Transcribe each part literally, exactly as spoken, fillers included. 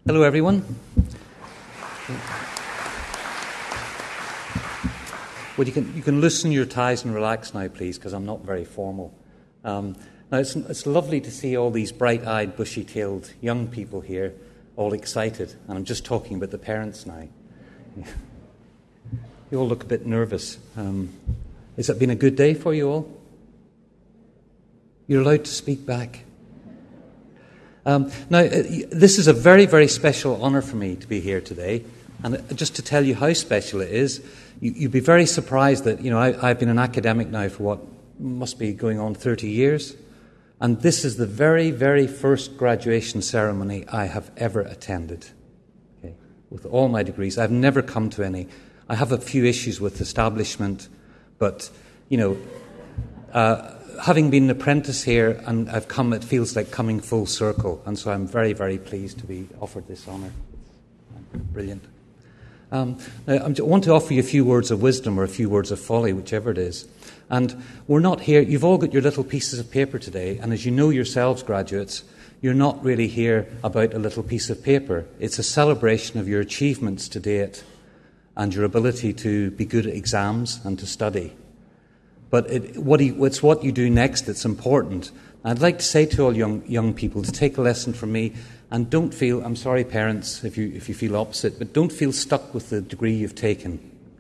Hello, everyone. Well, you can you can loosen your ties and relax now, please, because I'm not very formal. Um, now, it's it's lovely to see all these bright-eyed, bushy-tailed young people here, all excited. And I'm just talking about the parents now. You all look a bit nervous. Um, has it been a good day for you all? You're allowed to speak back. Um, now, uh, this is a very, very special honour for me to be here today. And just to tell you how special it is, you, you'd be very surprised that, you know, I, I've been an academic now for what must be going on thirty years. And this is the very, very first graduation ceremony I have ever attended. Okay. With all my degrees, I've never come to any. I have a few issues with establishment, but, you know, uh, having been an apprentice here and I've come, it feels like coming full circle. And so I'm very, very pleased to be offered this honour. Brilliant. Um, now, I want to offer you a few words of wisdom or a few words of folly, whichever it is. And we're not here, you've all got your little pieces of paper today, and as you know yourselves, graduates, you're not really here about a little piece of paper. It's a celebration of your achievements to date and your ability to be good at exams and to study. But it, what he, it's what you do next that's important. I'd like to say to all young young people to take a lesson from me and don't feel, I'm sorry parents if you if you feel opposite, but don't feel stuck with the degree you've taken.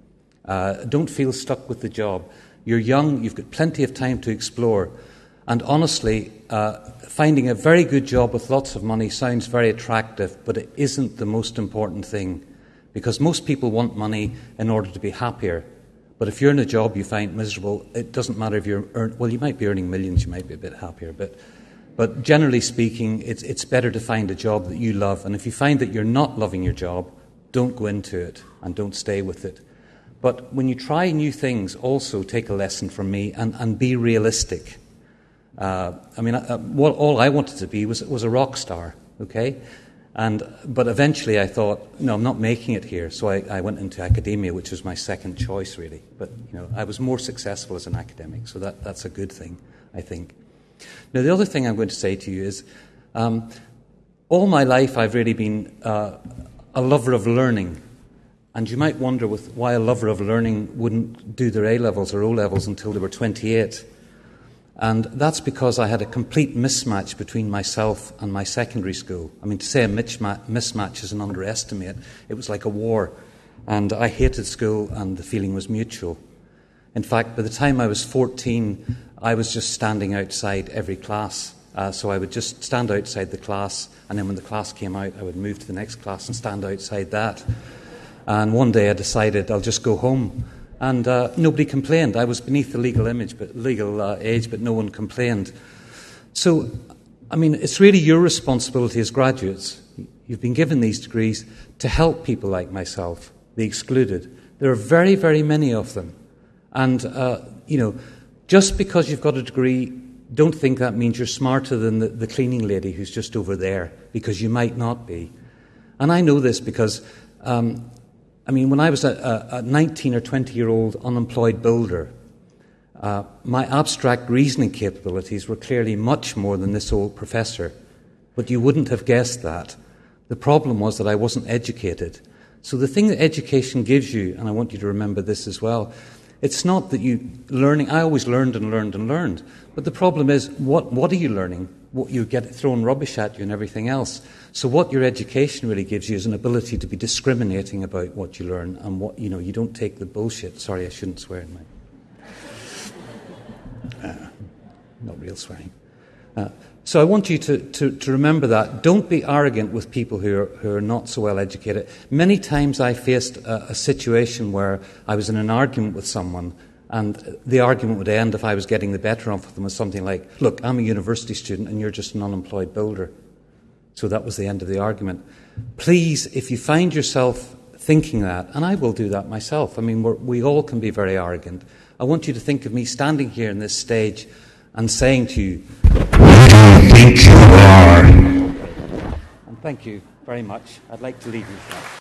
Uh, don't feel stuck with the job. You're young, you've got plenty of time to explore. And honestly, uh, finding a very good job with lots of money sounds very attractive, but it isn't the most important thing. Because most people want money in order to be happier. But if you're in a job you find miserable, it doesn't matter if you're earn, well, you might be earning millions, you might be a bit happier. But but generally speaking, it's it's better to find a job that you love. And if you find that you're not loving your job, don't go into it and don't stay with it. But when you try new things, also take a lesson from me and, and be realistic. Uh, I mean, uh, what, all I wanted to be was was a rock star, okay? And but eventually I thought, no, I'm not making it here. So I, I went into academia, which was my second choice, really. But you know, I was more successful as an academic, so that, that's a good thing, I think. Now, the other thing I'm going to say to you is, um, all my life I've really been uh, a lover of learning. And you might wonder with why a lover of learning wouldn't do their A-levels or O-levels until they were twenty-eight. And that's because I had a complete mismatch between myself and my secondary school. I mean, to say a mismatch is an underestimate. It was like a war. And I hated school, and the feeling was mutual. In fact, by the time I was fourteen, I was just standing outside every class. Uh, so I would just stand outside the class, and then when the class came out, I would move to the next class and stand outside that. And one day I decided I'll just go home. And uh, nobody complained. I was beneath the legal image, but legal uh, age, but no one complained. So, I mean, it's really your responsibility as graduates. You've been given these degrees to help people like myself, the excluded. There are very, very many of them. And, uh, you know, just because you've got a degree, don't think that means you're smarter than the, the cleaning lady who's just over there, because you might not be. And I know this because... Um, I mean, when I was a, a nineteen or twenty-year-old unemployed builder, uh, my abstract reasoning capabilities were clearly much more than this old professor. But you wouldn't have guessed that. The problem was that I wasn't educated. So the thing that education gives you, and I want you to remember this as well, it's not that you learning. I always learned and learned and learned. But the problem is, what what are you learning? What you get thrown rubbish at you and everything else. So what your education really gives you is an ability to be discriminating about what you learn and what, you know, you don't take the bullshit. Sorry, I shouldn't swear in my... Uh, not real swearing. Uh, so I want you to, to, to remember that. Don't be arrogant with people who are, who are not so well educated. Many times I faced a, a situation where I was in an argument with someone, and the argument would end, if I was getting the better of them, with something like, look, I'm a university student and you're just an unemployed builder. So that was the end of the argument. Please, if you find yourself thinking that, and I will do that myself, I mean, we're, we all can be very arrogant. I want you to think of me standing here on this stage and saying to you, who do you think you are? And thank you very much. I'd like to leave you with that.